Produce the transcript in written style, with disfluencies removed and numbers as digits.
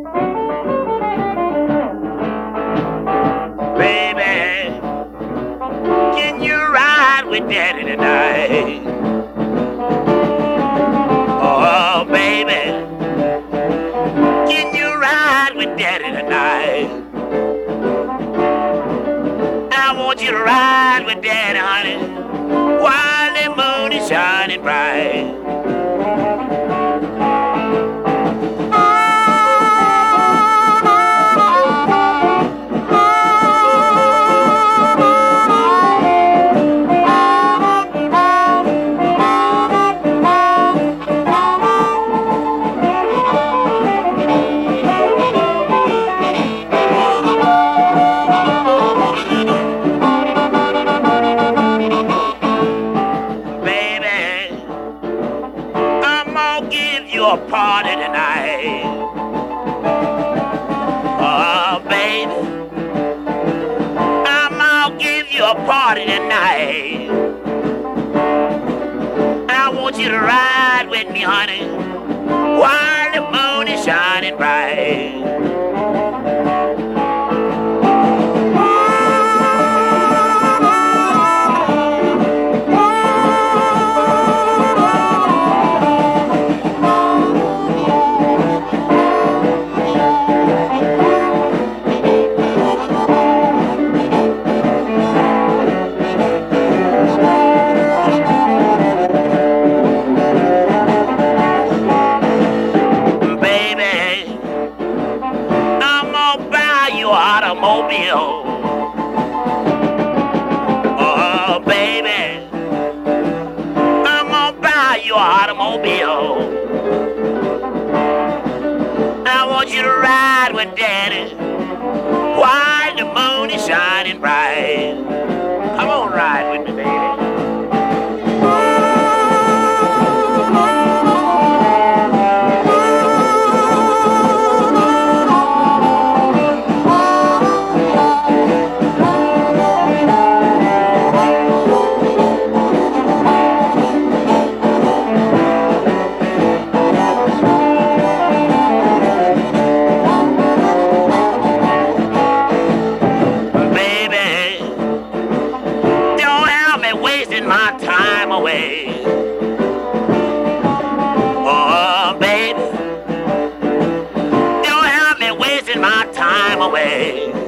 Baby, can you ride with Daddy tonight? Oh, baby, can you ride with Daddy tonight? I want you to ride with Daddy, honey, while the moon is shining bright. Baby, I'm gonna give you a party tonight. Oh, baby, I'm gonna give you a party tonight. I want you to ride with me, honey, while the moon is shining bright. Baby, I'm gonna buy you an automobile. Oh, baby, I'm gonna buy you an automobile. I want you to ride with Daddy while the moon is shining bright. Come on, ride with me, baby. Baby, don't have me wasting my time away. Oh, baby, don't have me wasting my time away.